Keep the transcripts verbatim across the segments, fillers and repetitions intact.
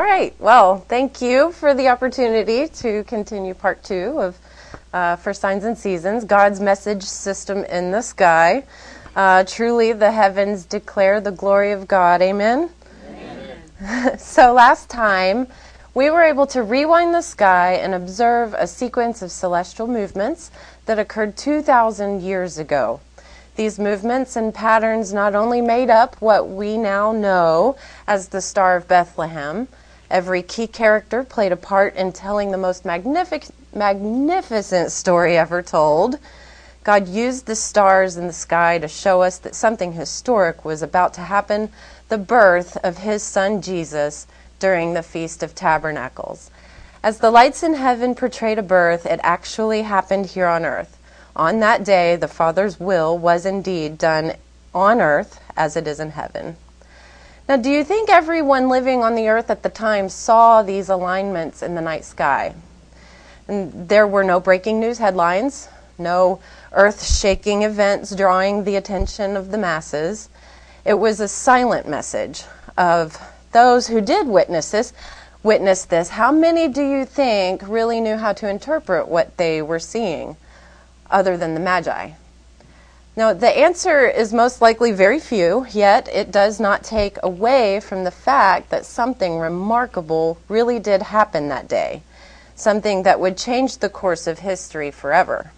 All right. Well, thank you for the opportunity to continue part two of uh, For Signs and Seasons, God's Message System in the Sky. Uh, truly, the heavens declare the glory of God. Amen? Amen. So last time, we were able to rewind the sky and observe a sequence of celestial movements that occurred two thousand years ago. These movements and patterns not only made up what we now know as the Star of Bethlehem. Every key character played a part in telling the most magnific- magnificent story ever told. God used the stars in the sky to show us that something historic was about to happen, the birth of his son Jesus during the Feast of Tabernacles. As the lights in heaven portrayed a birth, it actually happened here on earth. On that day, the Father's will was indeed done on earth as it is in heaven. Now, do you think everyone living on the earth at the time saw these alignments in the night sky? And there were no breaking news headlines, no earth-shaking events drawing the attention of the masses. It was a silent message of those who did witness this. Witness this. How many do you think really knew how to interpret what they were seeing, other than the Magi? Now, the answer is most likely very few, yet it does not take away from the fact that something remarkable really did happen that day, something that would change the course of history forever.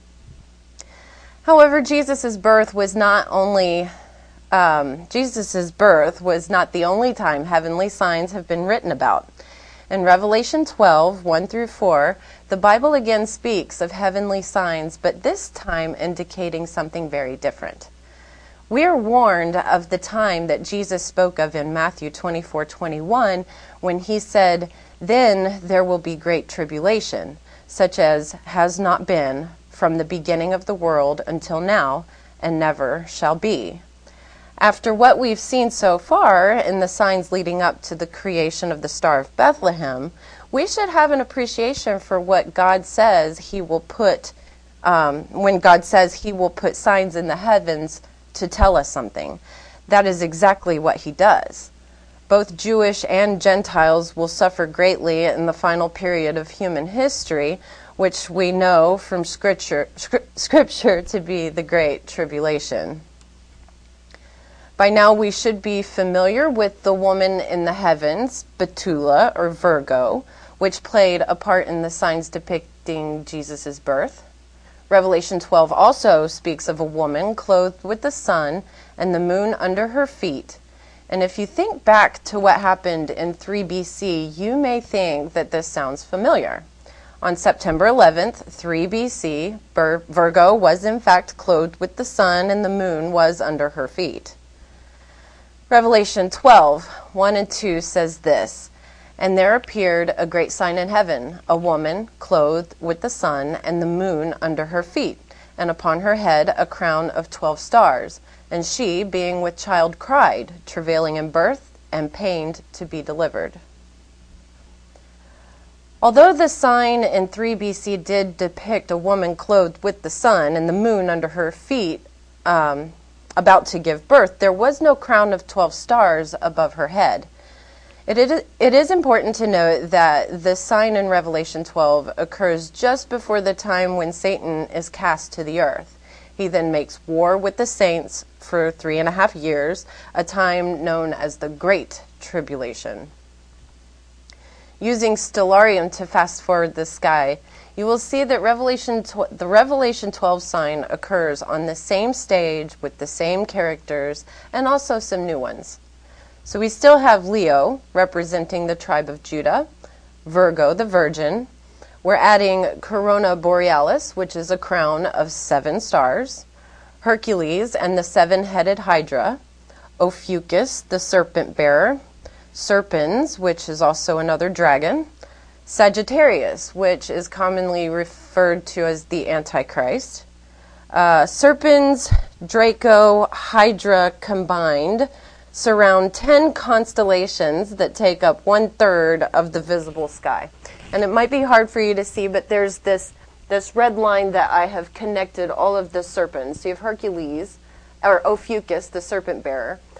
However, Jesus' birth was not only um, Jesus' birth was not the only time heavenly signs have been written about. In Revelation twelve, one through four, the Bible again speaks of heavenly signs, but this time indicating something very different. We are warned of the time that Jesus spoke of in Matthew twenty-four twenty-one, when he said, "Then there will be great tribulation, such as has not been from the beginning of the world until now, and never shall be." After what we've seen so far in the signs leading up to the creation of the Star of Bethlehem, we should have an appreciation for what God says he will put, um, when God says he will put signs in the heavens to tell us something. That is exactly what he does. Both Jewish and Gentiles will suffer greatly in the final period of human history, which we know from scripture, scripture to be the Great Tribulation. By now, we should be familiar with the woman in the heavens, Betula, or Virgo, which played a part in the signs depicting Jesus' birth. Revelation twelve also speaks of a woman clothed with the sun and the moon under her feet. And if you think back to what happened in three B C, you may think that this sounds familiar. On September eleventh, three B C, Virgo was in fact clothed with the sun and the moon was under her feet. Revelation twelve, one and two says this, "And there appeared a great sign in heaven, a woman clothed with the sun and the moon under her feet, and upon her head a crown of twelve stars. And she, being with child, cried, travailing in birth, and pained to be delivered." Although the sign in three B C did depict a woman clothed with the sun and the moon under her feet, um, about to give birth, there was no crown of twelve stars above her head. It is, it is important to note that the sign in Revelation twelve occurs just before the time when Satan is cast to the earth. He then makes war with the saints for three and a half years, a time known as the Great Tribulation. Using Stellarium to fast forward the sky, you will see that Revelation tw- the Revelation twelve sign occurs on the same stage with the same characters and also some new ones. So we still have Leo, representing the tribe of Judah, Virgo, the Virgin. We're adding Corona Borealis, which is a crown of seven stars, Hercules and the seven-headed Hydra, Ophiuchus, the serpent bearer, Serpens, which is also another dragon, Sagittarius, which is commonly referred to as the Antichrist. Uh, Serpens, Draco, Hydra combined surround ten constellations that take up one-third of the visible sky. And it might be hard for you to see, but there's this, this red line that I have connected all of the serpents. So you have Hercules, or Ophiuchus, the serpent bearer,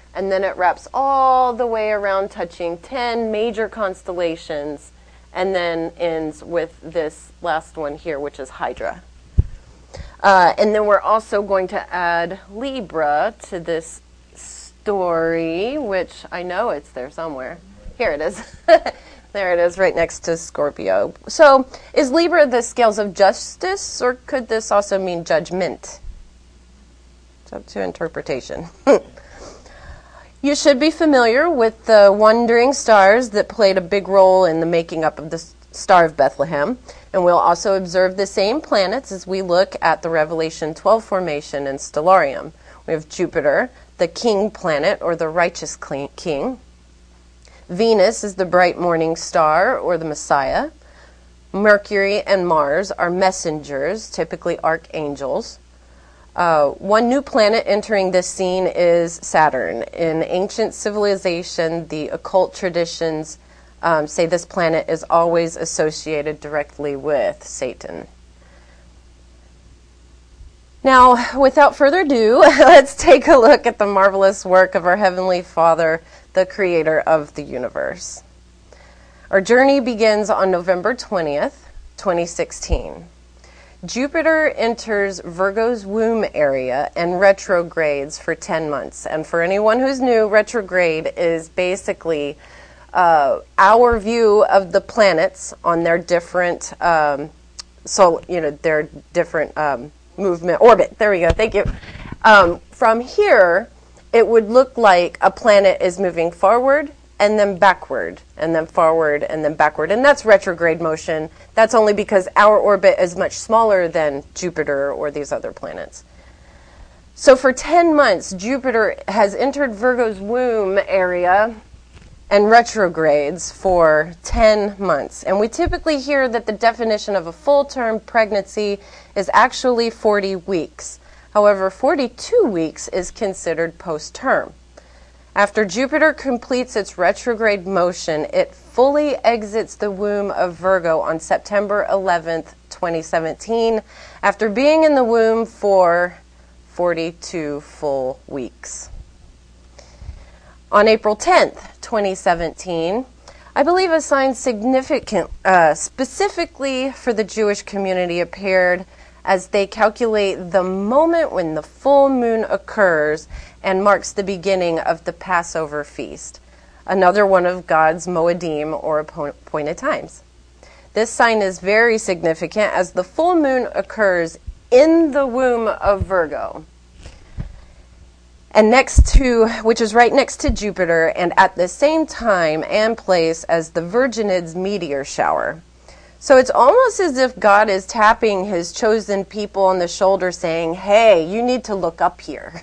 and then it wraps all the way around, touching ten major constellations, and then ends with this last one here, which is Hydra. Uh, and then we're also going to add Libra to this story, which I know it's there somewhere. Here it is. There it is, right next to Scorpio. So, is Libra the scales of justice, or could this also mean judgment? It's up to interpretation. You should be familiar with the wandering stars that played a big role in the making up of the Star of Bethlehem. And we'll also observe the same planets as we look at the Revelation twelve formation and stellarium. We have Jupiter, the king planet, or the righteous king. Venus is the bright morning star, or the Messiah. Mercury and Mars are messengers, typically archangels. Uh, one new planet entering this scene is Saturn. In ancient civilization, the occult traditions um, say this planet is always associated directly with Satan. Now, without further ado, let's take a look at the marvelous work of our Heavenly Father, the creator of the universe. Our journey begins on November twentieth, twenty sixteen. Jupiter enters Virgo's womb area and retrogrades for ten months. And for anyone who's new, retrograde is basically uh, our view of the planets on their different, um, so you know, their different um, movement orbit. There we go. Thank you. Um, from here, it would look like a planet is moving forward and then backward, and then forward, and then backward. And that's retrograde motion. That's only because our orbit is much smaller than Jupiter or these other planets. So for ten months, Jupiter has entered Virgo's womb area and retrogrades for ten months. And we typically hear that the definition of a full-term pregnancy is actually forty weeks. However, forty-two weeks is considered post-term. After Jupiter completes its retrograde motion, it fully exits the womb of Virgo on September eleventh, twenty seventeen, after being in the womb for forty-two full weeks. On April tenth, twenty seventeen, I believe a sign significant, uh, specifically for the Jewish community appeared as they calculate the moment when the full moon occurs and marks the beginning of the Passover feast, another one of God's Moedim, or appointed times. This sign is very significant as the full moon occurs in the womb of Virgo, and next to, which is right next to Jupiter, and at the same time and place as the Virginids meteor shower. So it's almost as if God is tapping his chosen people on the shoulder saying, hey, you need to look up here.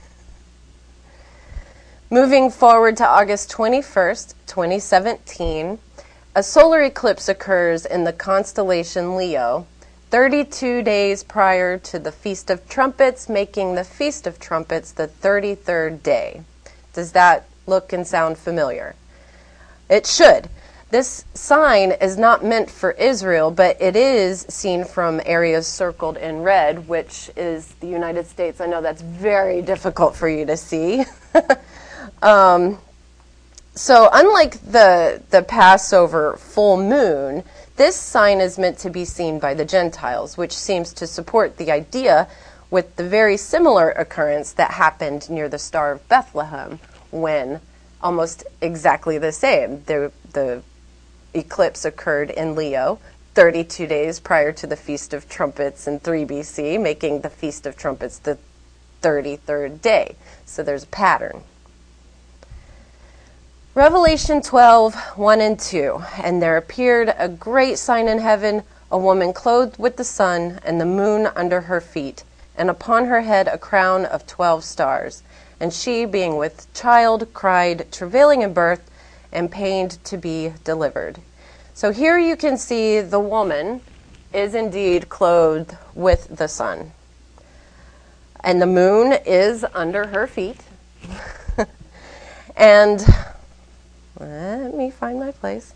Moving forward to August twenty-first, twenty seventeen, a solar eclipse occurs in the constellation Leo, thirty-two days prior to the Feast of Trumpets, making the Feast of Trumpets the thirty-third day. Does that look and sound familiar? It should. This sign is not meant for Israel, but it is seen from areas circled in red, which is the United States. I know that's very difficult for you to see. um, so unlike the, the Passover full moon, this sign is meant to be seen by the Gentiles, which seems to support the idea with the very similar occurrence that happened near the Star of Bethlehem, when almost exactly the same. The, the eclipse occurred in Leo, thirty-two days prior to the Feast of Trumpets in three B C, making the Feast of Trumpets the thirty-third day. So there's a pattern. Revelation twelve, one and two. And there appeared a great sign in heaven, a woman clothed with the sun, and the moon under her feet, and upon her head a crown of twelve stars. And she, being with child, cried, travailing in birth, and pained to be delivered. So here you can see the woman is indeed clothed with the sun. And the moon is under her feet. And let me find my place.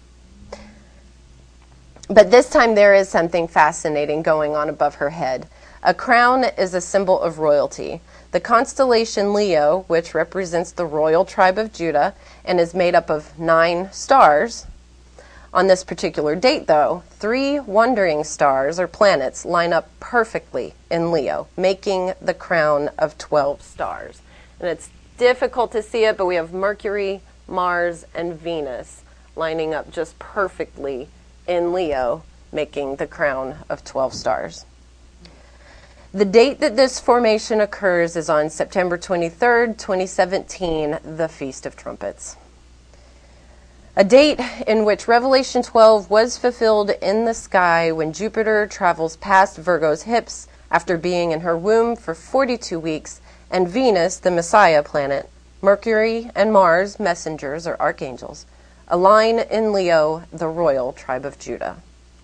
But this time there is something fascinating going on above her head. A crown is a symbol of royalty. The constellation Leo, which represents the royal tribe of Judah and is made up of nine stars. On this particular date, though, three wandering stars or planets line up perfectly in Leo, making the crown of twelve stars. And it's difficult to see it, but we have Mercury, Mars, and Venus lining up just perfectly in Leo, making the crown of twelve stars. The date that this formation occurs is on September twenty-third, twenty seventeen, the Feast of Trumpets. A date in which Revelation twelve was fulfilled in the sky when Jupiter travels past Virgo's hips after being in her womb for forty-two weeks, and Venus, the Messiah planet, Mercury, and Mars, messengers or archangels, align in Leo, the royal tribe of Judah.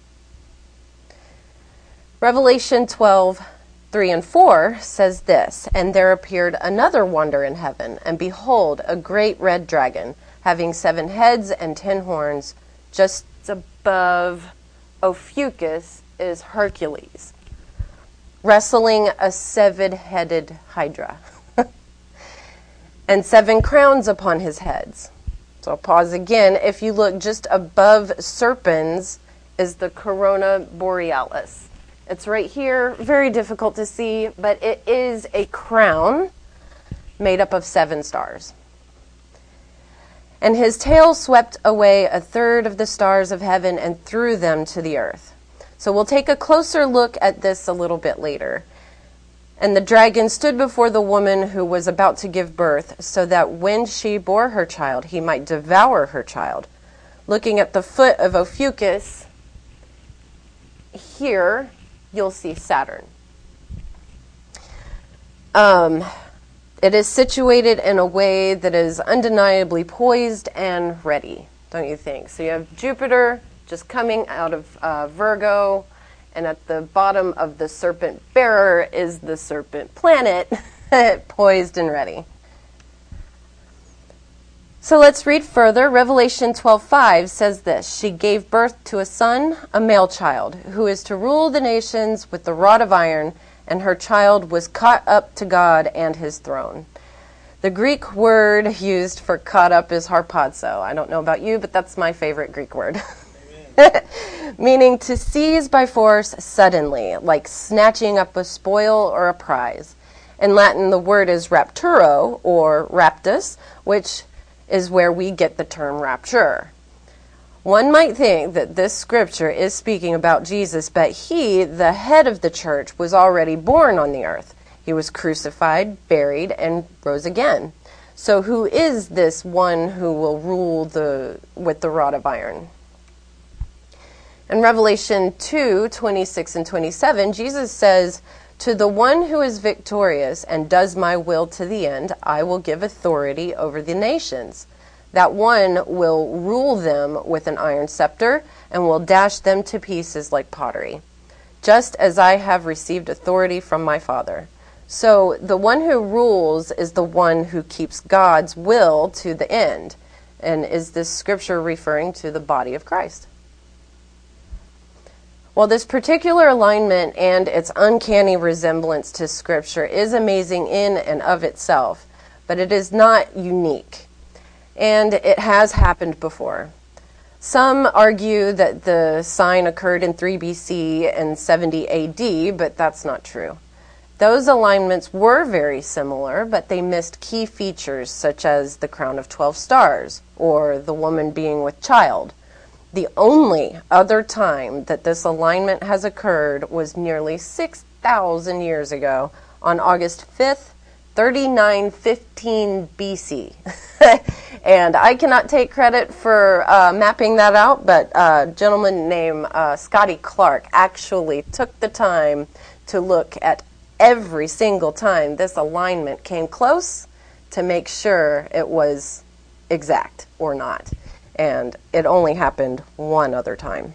Revelation twelve, three and four says this, "And there appeared another wonder in heaven, and behold, a great red dragon, having seven heads and ten horns. Just above Ophiuchus is Hercules, wrestling a seven-headed hydra, and seven crowns upon his heads." So I'll pause again. If you look just above Serpens is the Corona Borealis. It's right here, very difficult to see, but it is a crown made up of seven stars. "And his tail swept away a third of the stars of heaven and threw them to the earth." So we'll take a closer look at this a little bit later. "And the dragon stood before the woman who was about to give birth, so that when she bore her child, he might devour her child." Looking at the foot of Ophiuchus, here you'll see Saturn. Um... It is situated in a way that is undeniably poised and ready, don't you think? So you have Jupiter just coming out of uh, Virgo, and at the bottom of the serpent bearer is the serpent planet, poised and ready. So let's read further. Revelation twelve five says this, "She gave birth to a son, a male child, who is to rule the nations with the rod of iron, and her child was caught up to God and his throne." The Greek word used for caught up is harpazo. I don't know about you, but that's my favorite Greek word. Meaning to seize by force suddenly, like snatching up a spoil or a prize. In Latin, the word is rapturo, or raptus, which is where we get the term rapture. One might think that this scripture is speaking about Jesus, but he, the head of the church, was already born on the earth. He was crucified, buried, and rose again. So who is this one who will rule the with the rod of iron? In Revelation two, twenty-six and twenty-seven, Jesus says, "To the one who is victorious and does my will to the end, I will give authority over the nations. That one will rule them with an iron scepter and will dash them to pieces like pottery, just as I have received authority from my Father." So the one who rules is the one who keeps God's will to the end. And is this scripture referring to the body of Christ? Well, this particular alignment and its uncanny resemblance to scripture is amazing in and of itself, but it is not unique. And it has happened before. Some argue that the sign occurred in three B C and seventy A D, but that's not true. Those alignments were very similar, but they missed key features such as the crown of twelve stars or the woman being with child. The only other time that this alignment has occurred was nearly six thousand years ago on August fifth, thirty-nine fifteen B C And I cannot take credit for uh, mapping that out, but a gentleman named uh, Scotty Clark actually took the time to look at every single time this alignment came close to make sure it was exact or not. And it only happened one other time.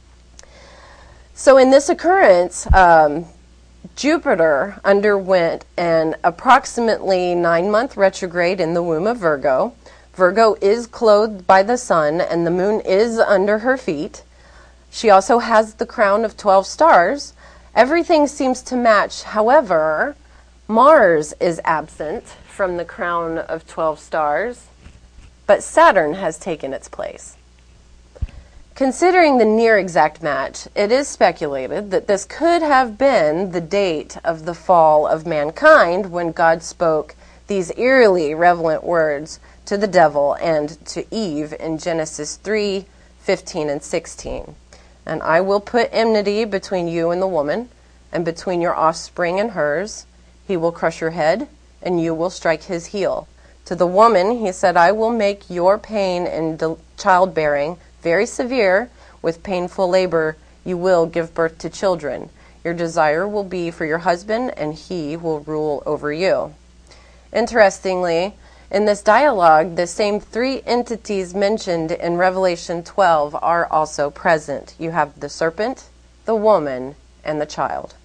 So in this occurrence, um, Jupiter underwent an approximately nine-month retrograde in the womb of Virgo. Virgo is clothed by the sun, and the moon is under her feet. She also has the crown of twelve stars. Everything seems to match. However, Mars is absent from the crown of twelve stars, but Saturn has taken its place. Considering the near exact match, it is speculated that this could have been the date of the fall of mankind when God spoke these eerily relevant words to the devil and to Eve in Genesis three, fifteen and sixteen. And I will put enmity between you and the woman, and between your offspring and hers. He will crush your head, and you will strike his heel. To the woman he said, I will make your pain in childbearing very severe. With painful labor you will give birth to children. Your desire will be for your husband, and he will rule over you. Interestingly, in this dialogue, the same three entities mentioned in Revelation twelve are also present. You have the serpent, the woman, and the child.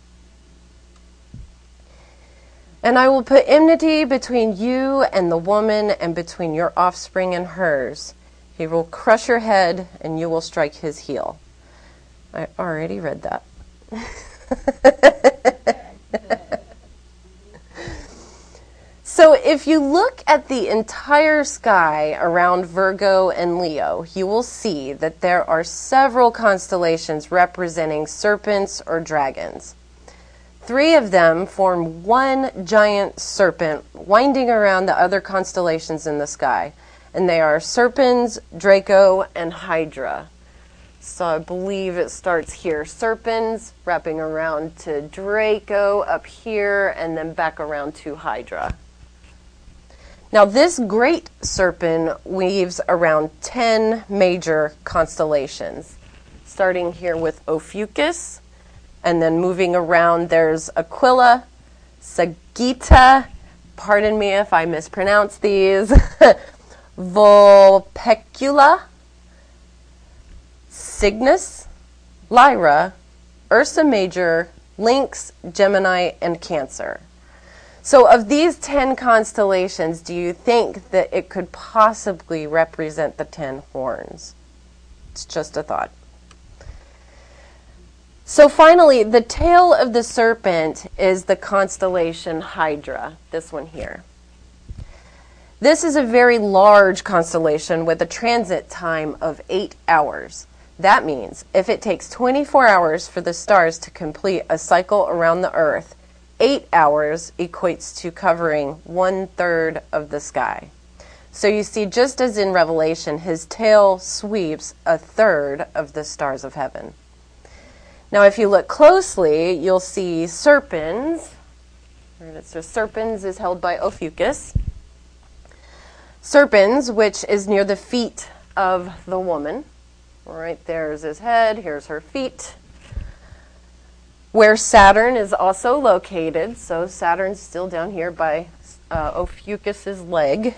And I will put enmity between you and the woman, and between your offspring and hers. He will crush your head, and you will strike his heel. I already read that. So if you look at the entire sky around Virgo and Leo, you will see that there are several constellations representing serpents or dragons. Three of them form one giant serpent winding around the other constellations in the sky. And they are Serpens, Draco, and Hydra. So I believe it starts here. Serpens wrapping around to Draco up here, and then back around to Hydra. Now this great serpent weaves around ten major constellations. Starting here with Ophiuchus, and then moving around there's Aquila, Sagitta, pardon me if I mispronounce these, Vulpecula, Cygnus, Lyra, Ursa Major, Lynx, Gemini, and Cancer. So of these ten constellations, do you think that it could possibly represent the ten horns? It's just a thought. So finally, the tail of the serpent is the constellation Hydra, this one here. This is a very large constellation with a transit time of eight hours. That means if it takes twenty-four hours for the stars to complete a cycle around the Earth, eight hours equates to covering one-third of the sky. So you see, just as in Revelation, his tail sweeps a third of the stars of heaven. Now, if you look closely, you'll see Serpens. So Serpens is held by Ophiuchus. Serpens, which is near the feet of the woman. Right there's his head, here's her feet. Where Saturn is also located, so Saturn's still down here by uh, Ophiuchus's leg,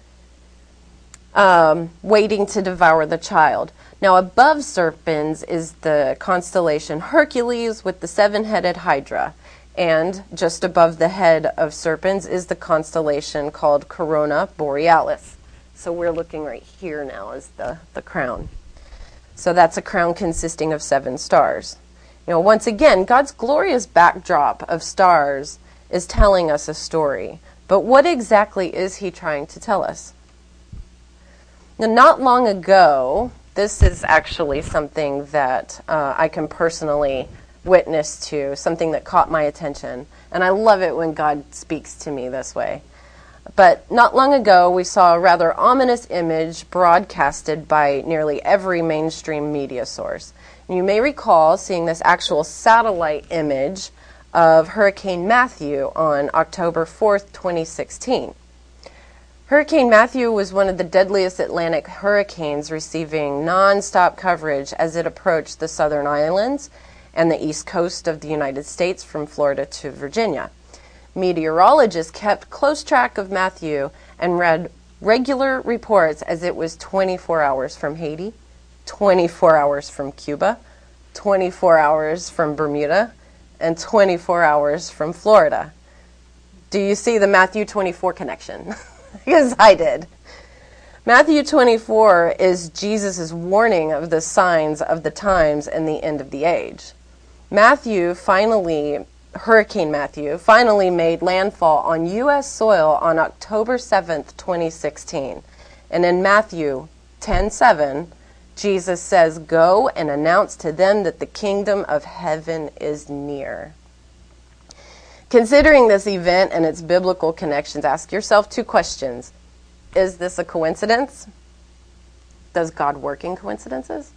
um, waiting to devour the child. Now above Serpens is the constellation Hercules with the seven-headed Hydra. And just above the head of Serpens is the constellation called Corona Borealis. So we're looking right here now as the, the crown. So that's a crown consisting of seven stars. You know, once again, God's glorious backdrop of stars is telling us a story. But what exactly is he trying to tell us? Now, not long ago, this is actually something that uh, I can personally witness to, something that caught my attention. And I love it when God speaks to me this way. But not long ago, we saw a rather ominous image broadcasted by nearly every mainstream media source. And you may recall seeing this actual satellite image of Hurricane Matthew on October fourth, twenty sixteen. Hurricane Matthew was one of the deadliest Atlantic hurricanes, receiving non-stop coverage as it approached the southern islands and the east coast of the United States from Florida to Virginia. Meteorologists kept close track of Matthew and read regular reports as it was twenty-four hours from Haiti, twenty-four hours from Cuba, twenty-four hours from Bermuda, and twenty-four hours from Florida. Do you see the Matthew twenty-four connection? Because I did. Matthew twenty-four is Jesus' warning of the signs of the times and the end of the age. Matthew finally Hurricane Matthew, finally made landfall on U S soil on October seventh, twenty sixteen. And in Matthew ten seven, Jesus says, "Go and announce to them that the kingdom of heaven is near." Considering this event and its biblical connections, ask yourself two questions. Is this a coincidence? Does God work in coincidences?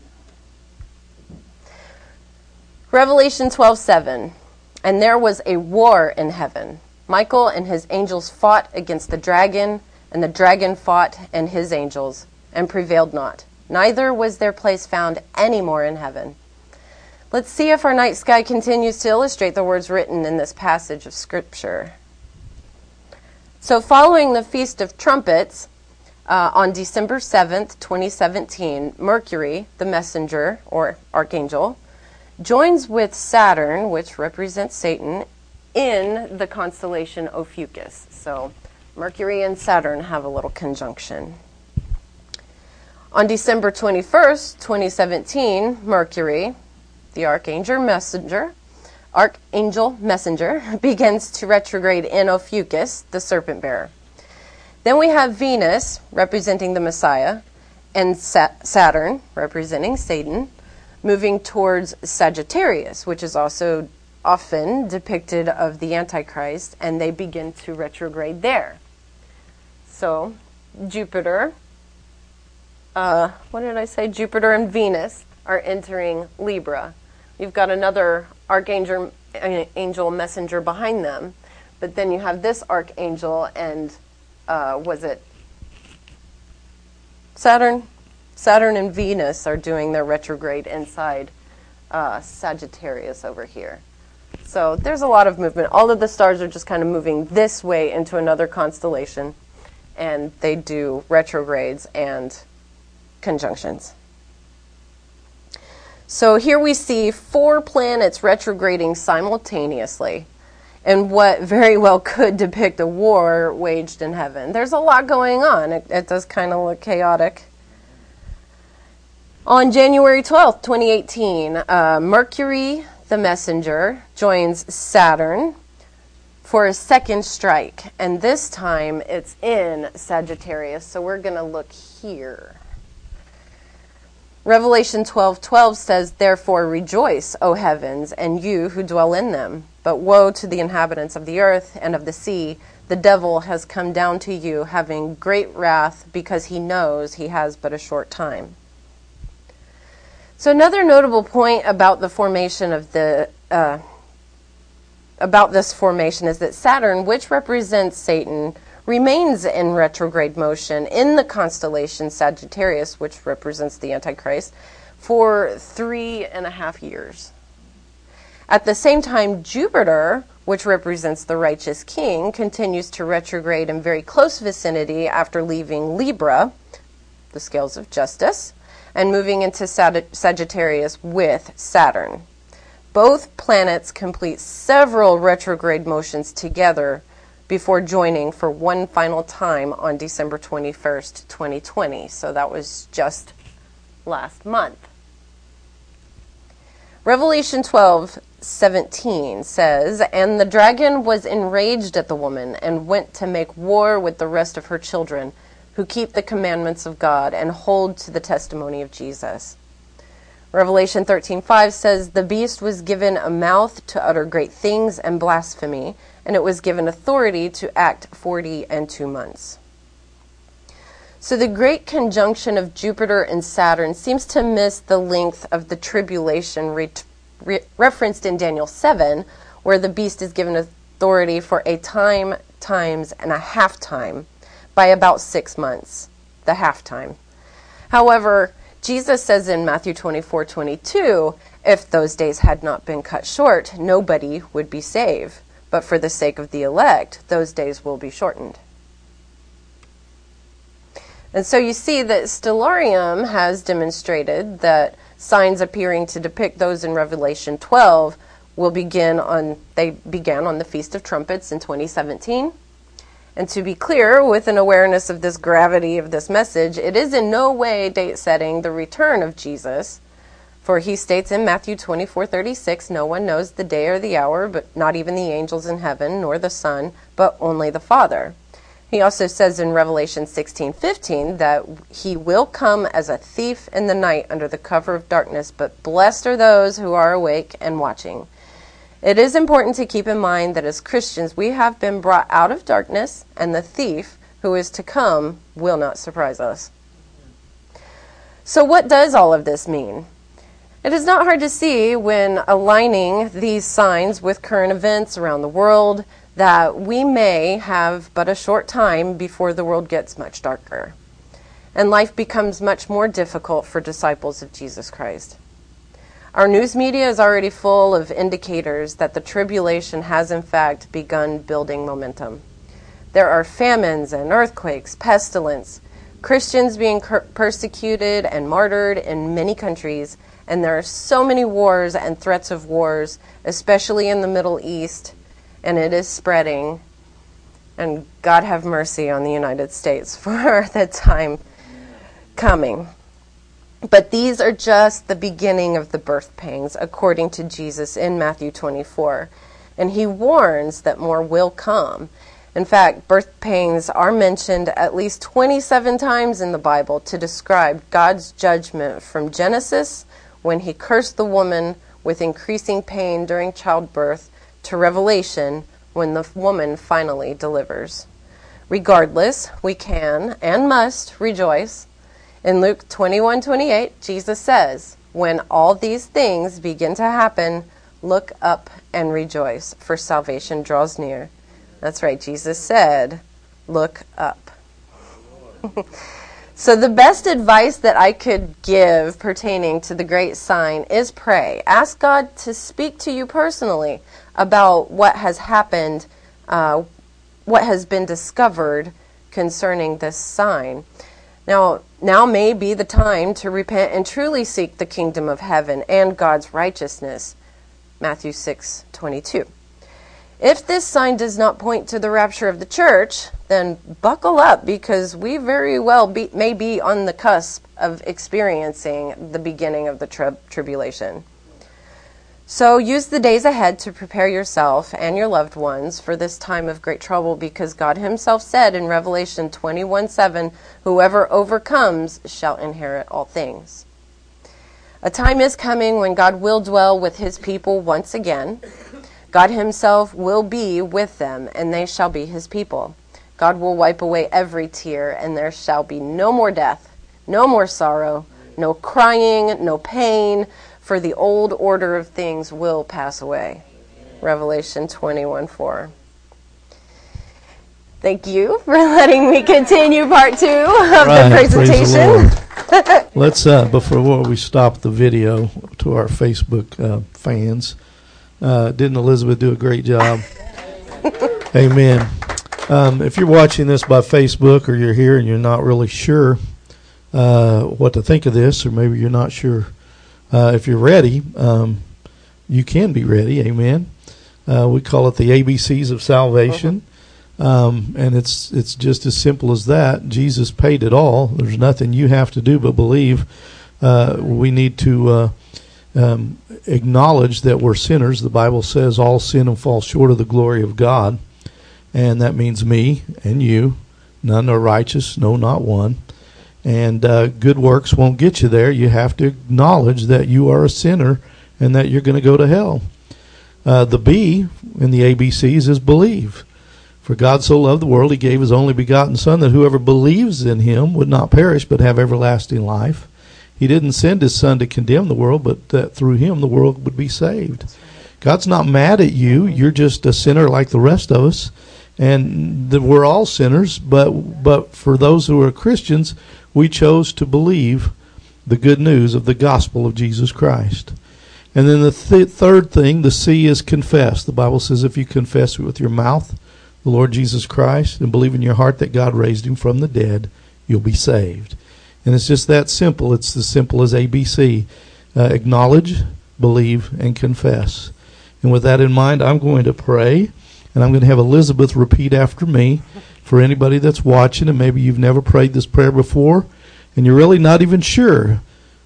Revelation twelve seven. And there was a war in heaven. Michael and his angels fought against the dragon, and the dragon fought and his angels, and prevailed not. Neither was their place found any more in heaven. Let's see if our night sky continues to illustrate the words written in this passage of Scripture. So following the Feast of Trumpets, uh, on December seventh, twenty seventeen, Mercury, the messenger, or archangel, joins with Saturn, which represents Satan, in the constellation Ophiuchus. So Mercury and Saturn have a little conjunction. On December twenty-first, twenty seventeen, Mercury, the archangel messenger, archangel messenger, begins to retrograde in Ophiuchus, the serpent bearer. Then we have Venus, representing the Messiah, and Sa- Saturn, representing Satan, moving towards Sagittarius, which is also often depicted of the Antichrist, and they begin to retrograde there. So, Jupiter, uh, what did I say? Jupiter and Venus are entering Libra. You've got another archangel angel messenger behind them, but then you have this archangel and, uh, was it Saturn? Saturn and Venus are doing their retrograde inside uh, Sagittarius over here. So there's a lot of movement. All of the stars are just kind of moving this way into another constellation, and they do retrogrades and conjunctions. So here we see four planets retrograding simultaneously in what very well could depict a war waged in heaven. There's a lot going on. It, it does kind of look chaotic. On January twelfth, twenty eighteen, uh, Mercury, the messenger, joins Saturn for a second strike. And this time it's in Sagittarius, so we're going to look here. Revelation twelve twelve says, "Therefore rejoice, O heavens, and you who dwell in them. But woe to the inhabitants of the earth and of the sea. The devil has come down to you, having great wrath, because he knows he has but a short time." So another notable point about the formation of the uh, about this formation is that Saturn, which represents Satan, remains in retrograde motion in the constellation Sagittarius, which represents the Antichrist, for three and a half years. At the same time, Jupiter, which represents the righteous king, continues to retrograde in very close vicinity after leaving Libra, the scales of justice, and moving into Sagittarius with Saturn. Both planets complete several retrograde motions together before joining for one final time on December twenty-first, twenty twenty. So that was just last month. Revelation twelve seventeen says, "And the dragon was enraged at the woman and went to make war with the rest of her children who keep the commandments of God and hold to the testimony of Jesus." Revelation thirteen five says, "The beast was given a mouth to utter great things and blasphemy, and it was given authority to act forty and two months." So the great conjunction of Jupiter and Saturn seems to miss the length of the tribulation re- re- referenced in Daniel seven, where the beast is given authority for a time, times, and a half time by about six months, the half time. However, Jesus says in Matthew twenty-four twenty-two, "If those days had not been cut short, nobody would be saved. But for the sake of the elect, those days will be shortened." And so you see that Stellarium has demonstrated that signs appearing to depict those in Revelation twelve will begin on, they began on the Feast of Trumpets in twenty seventeen. And to be clear, with an awareness of this gravity of this message, it is in no way date setting the return of Jesus, For he states in Matthew twenty-four thirty-six, no one knows the day or the hour, but not even the angels in heaven, nor the Son, but only the Father. He also says in Revelation sixteen fifteen that he will come as a thief in the night under the cover of darkness, but blessed are those who are awake and watching. It is important to keep in mind that as Christians, we have been brought out of darkness, and the thief who is to come will not surprise us. So what does all of this mean? It is not hard to see when aligning these signs with current events around the world that we may have but a short time before the world gets much darker, and life becomes much more difficult for disciples of Jesus Christ. Our news media is already full of indicators that the tribulation has in fact begun building momentum. There are famines and earthquakes, pestilence, Christians being per- persecuted and martyred in many countries, and there are so many wars and threats of wars, especially in the Middle East, and it is spreading. And God have mercy on the United States for the time coming. But these are just the beginning of the birth pangs, according to Jesus in Matthew twenty-four. And he warns that more will come. In fact, birth pangs are mentioned at least twenty-seven times in the Bible to describe God's judgment from Genesis, when he cursed the woman with increasing pain during childbirth, to Revelation, when the woman finally delivers. Regardless, we can and must rejoice. In Luke twenty-one twenty-eight, Jesus says, when all these things begin to happen, look up and rejoice, for salvation draws near. That's right, Jesus said, look up. So the best advice that I could give pertaining to the great sign is pray. Ask God to speak to you personally about what has happened, uh, what has been discovered concerning this sign. Now, now may be the time to repent and truly seek the kingdom of heaven and God's righteousness. Matthew six twenty-two. If this sign does not point to the rapture of the church, then buckle up, because we very well be, may be on the cusp of experiencing the beginning of the tri- tribulation. So use the days ahead to prepare yourself and your loved ones for this time of great trouble, because God himself said in Revelation twenty-one seven, whoever overcomes shall inherit all things. A time is coming when God will dwell with his people once again. God himself will be with them, and they shall be his people. God will wipe away every tear, and there shall be no more death, no more sorrow, no crying, no pain, for the old order of things will pass away. Revelation twenty-one four. Thank you for letting me continue part two of right, the presentation. The Let's, uh, before we stop the video, to our Facebook uh, fans, uh, didn't Elizabeth do a great job? Amen. Um, if you're watching this by Facebook, or you're here and you're not really sure uh, what to think of this, or maybe you're not sure Uh, if you're ready, um, you can be ready. Amen. Uh, we call it the A B Cs of salvation, uh-huh. um, and it's it's just as simple as that. Jesus paid it all. There's nothing you have to do but believe. Uh, we need to uh, um, acknowledge that we're sinners. The Bible says all sin and fall short of the glory of God, and that means me and you. None are righteous, no, not one. And uh, good works won't get you there. You have to acknowledge that you are a sinner and that you're going to go to hell. Uh, the B in the A B Cs is believe. For God so loved the world, he gave his only begotten Son, that whoever believes in him would not perish but have everlasting life. He didn't send his Son to condemn the world, but that through him the world would be saved. God's not mad at you. You're just a sinner like the rest of us. And the, we're all sinners, but but for those who are Christians, we chose to believe the good news of the gospel of Jesus Christ. And then the th- third thing, the C, is confess. The Bible says if you confess with your mouth the Lord Jesus Christ and believe in your heart that God raised him from the dead, you'll be saved. And it's just that simple. It's as simple as A B C. Uh, acknowledge, believe, and confess. And with that in mind, I'm going to pray, and I'm going to have Elizabeth repeat after me. For anybody that's watching, and maybe you've never prayed this prayer before, and you're really not even sure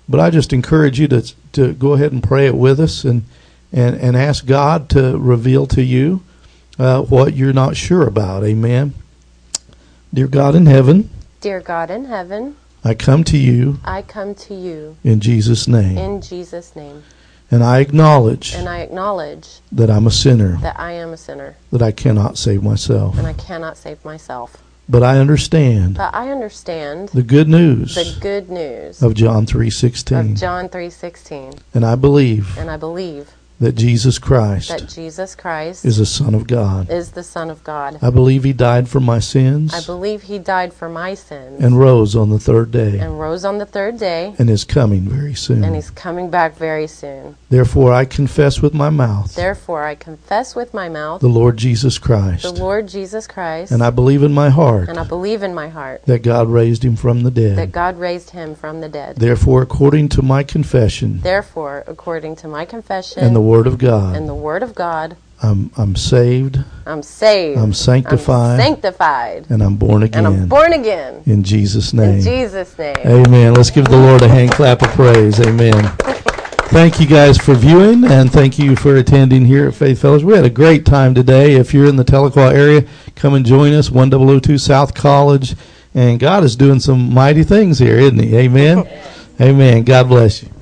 But I just encourage you to to go ahead and pray it with us and and, and ask God to reveal to you uh, what you're not sure about. Amen. Dear God in heaven, Dear God in heaven, I come to you I come to you in Jesus' name. in Jesus' name. And I acknowledge And I acknowledge that I'm a sinner, that I am a sinner, that I cannot save myself. and I cannot save myself. But I understand But I understand the good news the good news of John three of sixteen. John three sixteen, And I believe and I believe that Jesus Christ that Jesus Christ is the Son of God. is the Son of God. I believe he died for my sins I believe he died for my sins and rose on the third day and rose on the third day, and is coming very soon. and he's coming back very soon. Therefore, I confess with my mouth Therefore, I confess with my mouth the Lord Jesus Christ. the Lord Jesus Christ, And I believe in my heart and I believe in my heart that God raised him from the that dead. God raised him from the dead. Therefore, according to my confession Therefore, according to my confession and the Word of God, and the Word of God, I'm, I'm saved, I'm saved. I'm sanctified, I'm sanctified. and I'm born And I'm again. born again. In Jesus' name. In Jesus' name. Amen. Let's give the Lord a hand clap of praise. Amen. Thank you guys for viewing, and thank you for attending here at Faith Fellowship. We had a great time today. If you're in the Tahlequah area, come and join us, one oh oh two South College. And God is doing some mighty things here, isn't he? Amen. Amen. God bless you.